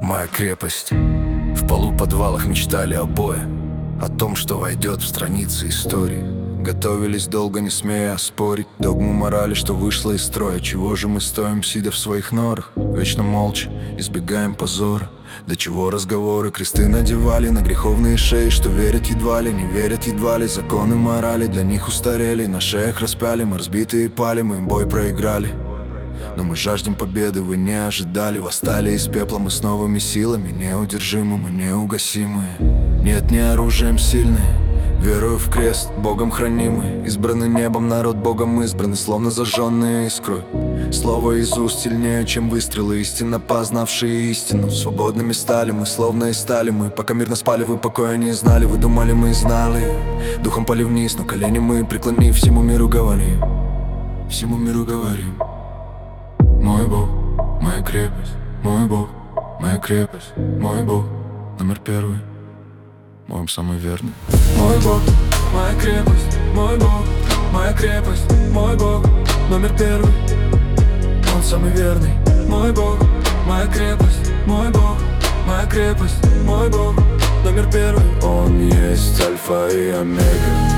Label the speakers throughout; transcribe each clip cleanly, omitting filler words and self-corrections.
Speaker 1: моя крепость. В полу подвалах мечтали обои о том, что войдет в страницы истории. Готовились долго, не смея спорить догму морали, что вышла из строя. Чего же мы стоим, сидя в своих норах, вечно молча, избегаем позора? До чего разговоры кресты надевали на греховные шеи, что верят едва ли, не верят едва ли. Законы морали для них устарели, на шеях распяли, мы разбитые пали, мы им бой проиграли. Но мы жаждем победы, вы не ожидали. Восстали из пепла мы с новыми силами, неудержимы, неугасимые. Нет, не оружием сильные, верую в крест, Богом хранимый. Избранный небом народ, Богом избранный, словно зажженные искрой. Слово из уст сильнее, чем выстрелы, истинно познавшие истину. Свободными стали мы, словно и стали мы. Пока мирно спали, вы покоя не знали. Вы думали, мы знали. Духом пали вниз, но колени мы, преклонив, всему миру говорим. Всему миру говорим. Мой Бог, моя крепость, мой Бог, моя крепость, мой Бог, номер первый, мой самый верный.
Speaker 2: Мой Бог, моя крепость, мой Бог, моя крепость, мой Бог, номер первый, он самый верный. Мой Бог, моя крепость, мой Бог, моя крепость, мой Бог, номер первый.
Speaker 1: Он есть альфа и омега.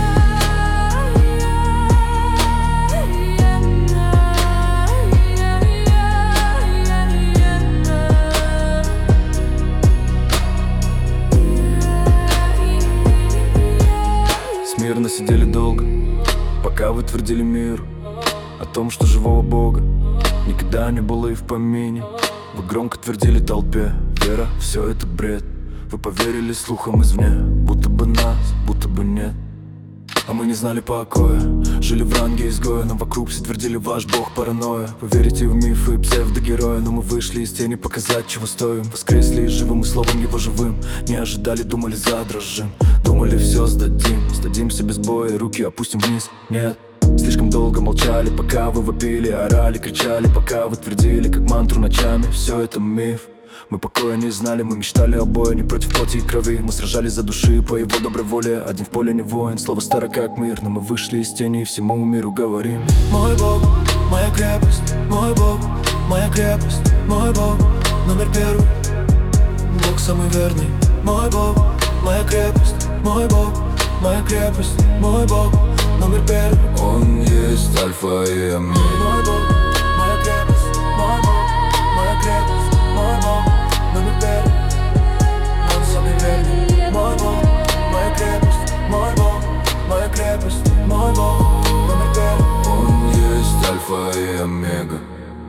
Speaker 1: Смирно сидели долго, пока вы твердили миру о том, что живого Бога никогда не было и в помине. Вы громко твердили толпе: вера, все это бред. Вы поверили слухам извне, будто бы нас, будто бы нет. А мы не знали покоя, жили в ранге изгоя, но вокруг все твердили: ваш Бог паранойя. Вы верите в мифы и псевдогероя, но мы вышли из тени показать, чего стоим. Воскресли и живым, и словом его живым. Не ожидали, думали, задрожим. Думали, все сдадим, сдадимся без боя, руки опустим вниз. Нет, слишком долго молчали, пока вы вопили, орали, кричали, пока вы твердили, как мантру ночами: все это миф. Мы покоя не знали, мы мечтали обои, не против плоти и крови. Мы сражались за души по его доброй воле. Один в поле не воин, слово старо как мир. Но мы вышли из тени и всему миру говорим:
Speaker 2: мой Бог, моя крепость, мой Бог, моя крепость, мой Бог, номер первый, Бог самый верный. Мой Бог, моя крепость, мой Бог, моя крепость, мой Бог, номер первый.
Speaker 1: Он есть альфа и омега.
Speaker 2: Мой Бог, моя крепость, мой Бог, моя крепость, мой Бог, номер первый, он самый верный. Мой Бог, моя крепость, мой Бог, моя крепость, мой Бог, номер первый.
Speaker 1: Он есть альфа и омега.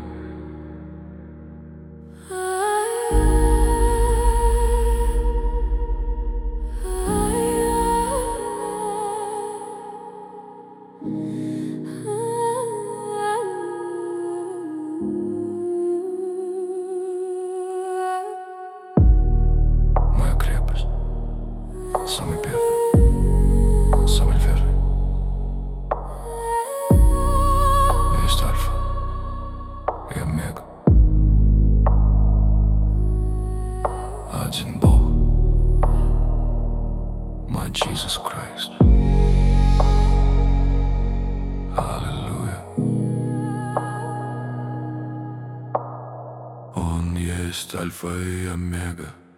Speaker 1: Самый первый, самый верный. Есть альфа и омега. Один Бог, my Jesus Christ. Аллилуйя. Он есть альфа и омега.